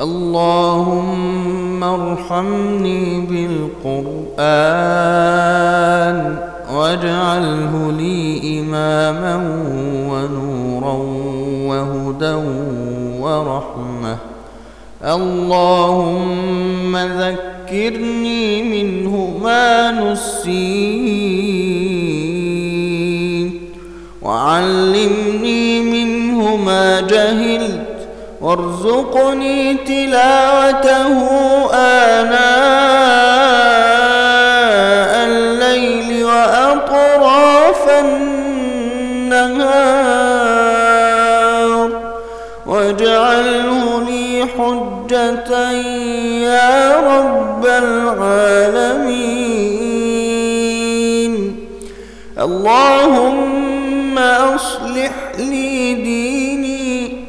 اللهم ارحمني بالقرآن واجعله لي إماما ونورا وهدى ورحمة. اللهم ذكرني منه ما نسيت وعلمني منه ما جهلت وارزقني تلاوته آناء الليل وأطراف النهار واجعله لي حجة يا رب العالمين. اللهم أصلح لي ديني،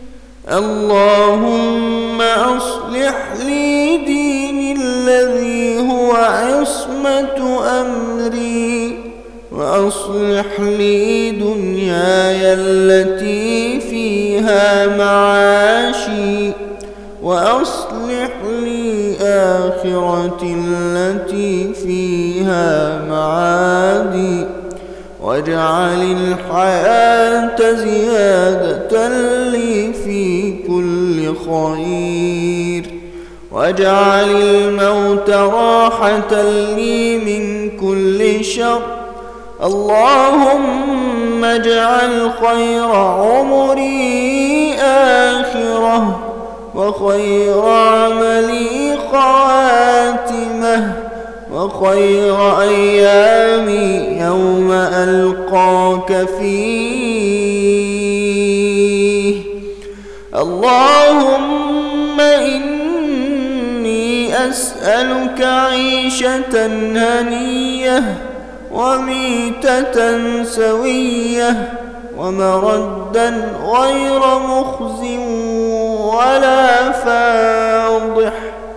اللهم أصلح لي ديني الذي هو عصمة أمري، وأصلح لي دنياي التي فيها معاشي، وأصلح لي آخرتي التي فيها معادي، واجعل الحياة زيادة لي في كل خير، واجعل الموت راحة لي من كل شر. اللهم اجعل خير عمري آخرة، وخير عملي خواتمه، وخير أيامي يوم ألقاك فيه. اللهم إني أسألك عيشة هنية وميتة سوية ومردا غير مخز ولا فاضح.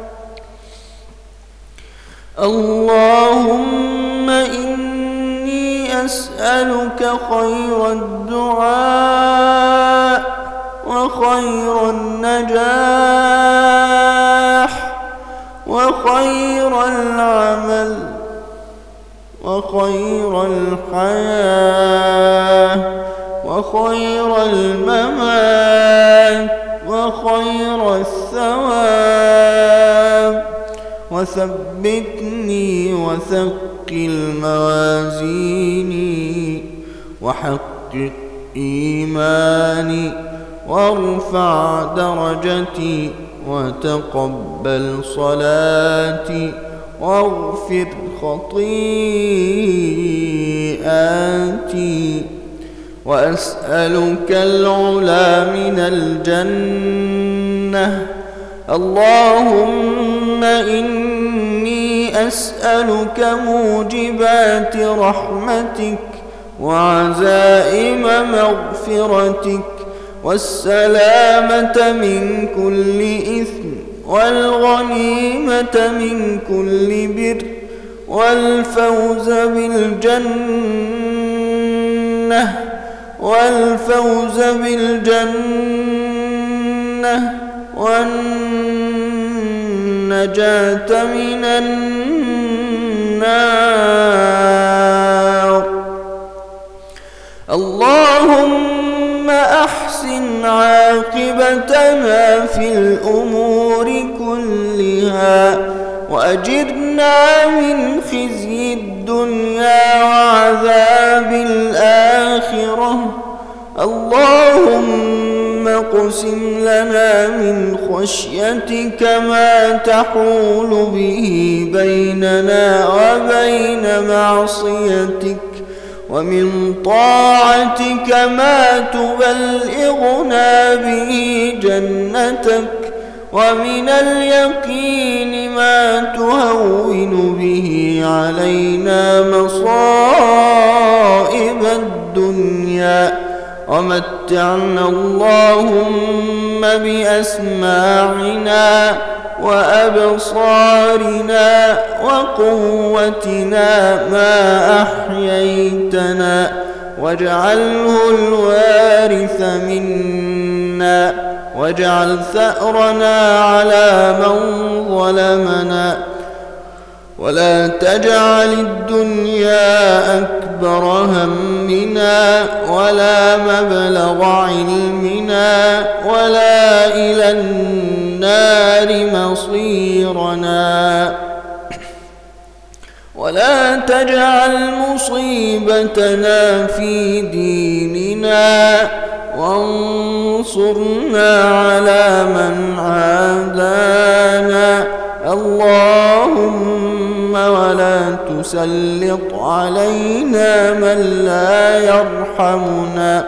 اللهم إني أسألك خير الدعاء وخير النجاح وخير العمل وخير الحياة وخير الممات وخير الثواب، وثبتني وثقل موازيني وحقق إيماني وارفع درجتي وتقبل صلاتي واغفر خطيئاتي. وأسألك العلا من الجنة. اللهم إني أسألك موجبات رحمتك وعزائم مغفرتك والسلامة من كل إثم والغنيمة من كل بر والفوز بالجنة والنجاة من النار. اللهم أحسن عاقبتنا في الأمور كلها وأجرنا من خزي الدنيا وعذاب الآخرة. اللهم اقسم لنا من خشيتك ما تحول به بيننا وبين معصيتك، ومن طاعتك ما تبلغنا به جنتك، ومن اليقين ما تهون به علينا مصائب الدنيا، ومتعنا اللهم بأسماعنا وأبصارنا وقوتنا ما أحييتنا، واجعله الوارث منا واجعل ثأرنا على من ظلمنا ولا تجعل الدنيا أكبر همنا ولا مبلغ علمنا ولا إلى النار مصيرنا ولا تجعل مصيبتنا في ديننا وانصرنا على من عادانا اللهم ولا تسلط علينا من لا يرحمنا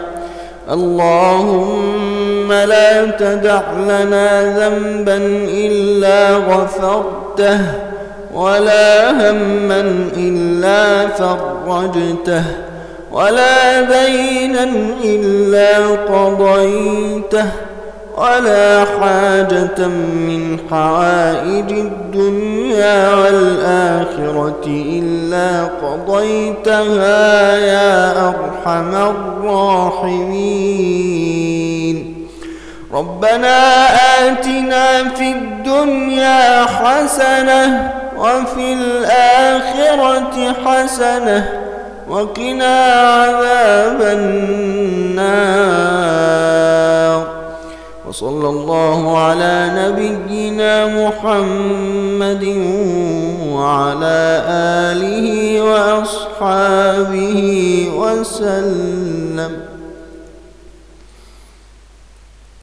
اللهم لا تدع لنا ذنبا إلا غفرته ولا هما إلا فرجته ولا دينا إلا قضيته ولا حاجة من حوائج الدنيا والآخرة إلا قضيتها يا أرحم الراحمين ربنا آتنا في الدنيا حسنة وفي الآخرة حسنة وقنا عذاب النار وصلى الله على نبينا محمد وعلى آله وأصحابه وسلم.